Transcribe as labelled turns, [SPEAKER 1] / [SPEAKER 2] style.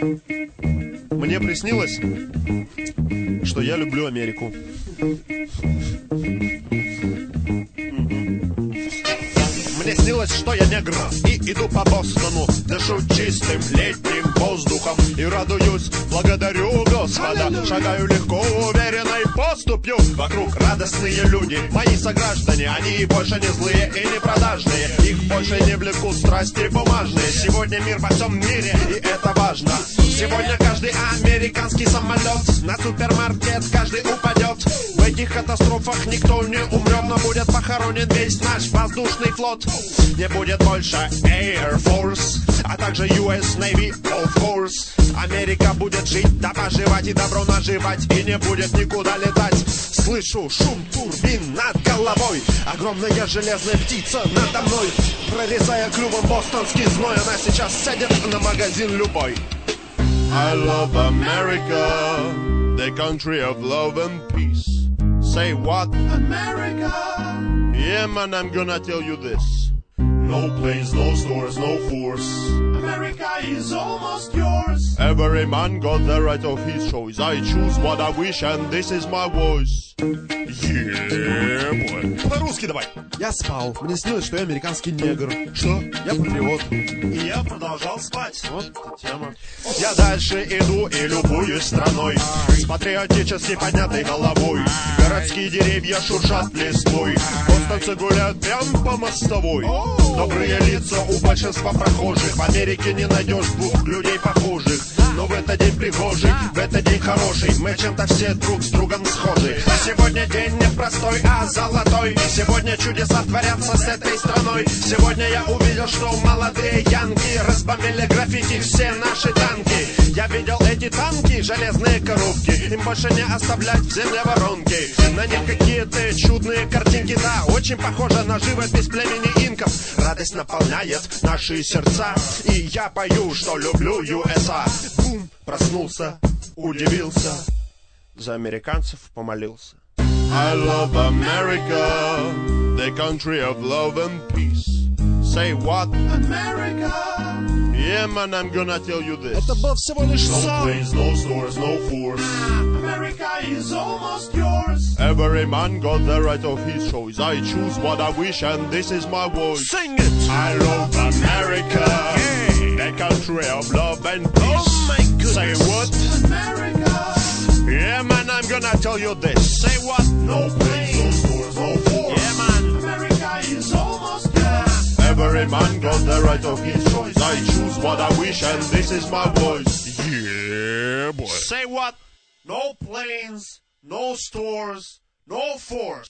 [SPEAKER 1] Мне приснилось, что я люблю Америку. Мне снилось, что я негр и иду по Бостону, дышу чистым летним воздухом и радуюсь, благодарю Господа. Шагаю легко, уверенной поступью. Вокруг радостные люди, мои сограждане. Они больше не злые и не продажные. Их больше не влекут страсти бумажные. Сегодня мир во всем мире, и это важно. Сегодня каждый американский самолет на супермаркет каждый упадет. В этих катастрофах никто не умрет, но будет похоронен весь наш воздушный флот. Не будет больше Air Force, а также US Navy, of course. Америка будет жить, да поживать и добро наживать, и не будет никуда летать. Слышу шум турбин над головой, огромная железная птица надо мной. Прорезая клювом бостонский зной, она сейчас сядет на магазин любой. I love America, the country of love and peace. Say what? America. Yeah, man, I'm gonna tell you this. No planes, no stores, no force. America is almost yours. Every man got the right of his choice. I choose what I wish, and this is my voice. Yeah, boy. По-русски давай. Я спал. Мне снилось, что я американский негр. Что? Я патриот. И я продолжал спать. Вот эта тема. Я дальше иду и любуюсь страной с патриотически поднятой головой. Городские деревья шуршат листвой. Бостонцы гуляют прям по мостовой. Добрые лица у большинства прохожих. В Америке не найдешь двух людей похожих. Но в этот день пригожий, в этот день хороший. Мы чем-то все друг с другом схожи. Сегодня день не простой, а золотой. Сегодня чудеса творятся с этой страной. Сегодня я увидел, что молодые янки разбомбили граффити все наши танки. Я видел эти танки, железные коробки. Им больше не оставлять в земле воронки. На них какие-то чудные картинки. Да, очень похоже на живопись племени инков. Радость наполняет наши сердца. И я пою, что люблю USA. Бум, проснулся, удивился. За американцев помолился. I love America, the country of love and peace. Say what? America. Yeah, man, I'm gonna tell you this. Это был всего лишь сон. No planes, no stores, no force. America is almost yours. Every man got the right of his choice. I choose what I wish, and this is my voice. Sing it. I love America, the country of love and peace. Oh my goodness. Say what? America. Yeah, man, I'm gonna tell you this. Say what? No planes, no stores, no force. Yeah, man. America is almost yours. Every man got the right of his choice. I choose what I wish, and this is my voice. Yeah, boy. Say what? No planes, no stores, no force.